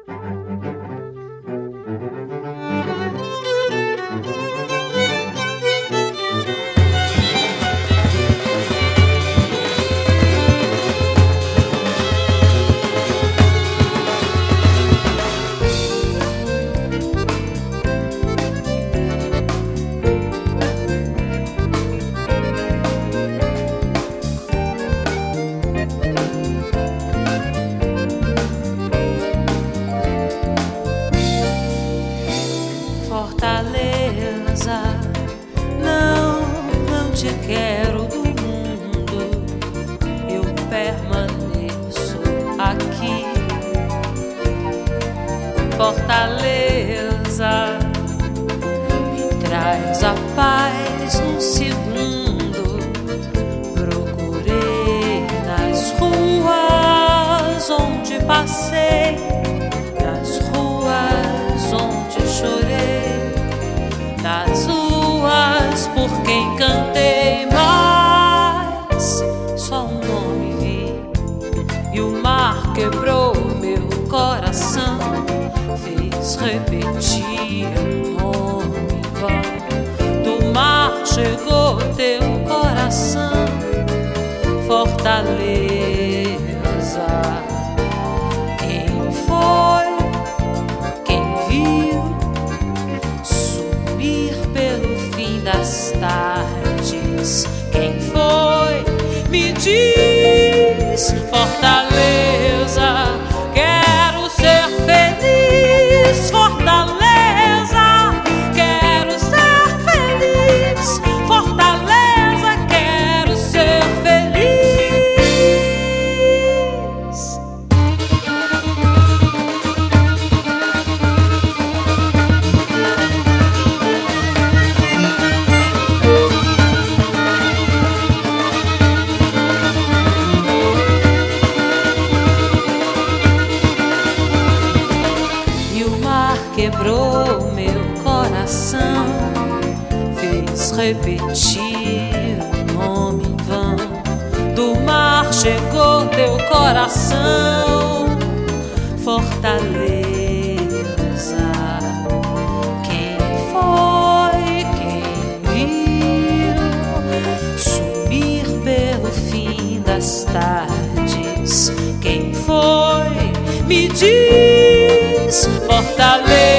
Fortaleza, não te quero do mundo, eu permaneço aqui. Fortaleza, me traz a paz num segundo. Procurei nas ruas onde passei, nas ruas onde chorei, nas ruas por quem cantei, mas só um nome vi, e o mar quebrou meu coração, fez repetir o nome em vão. Do mar chegou teu coração, Fortaleza. Quem foi, quem viu subir pelo fim das tardes? Quem foi, me diz. Fortaleza, quero ser feliz. Fortaleza, quero ser feliz. Fortaleza, quero ser feliz. Quebrou meu coração, fez repetir o nome em vão. Do mar chegou teu coração, Fortaleza. Quem foi, quem viu sumir pelo fim das tardes? Quem foi, me diz. Fortaleza.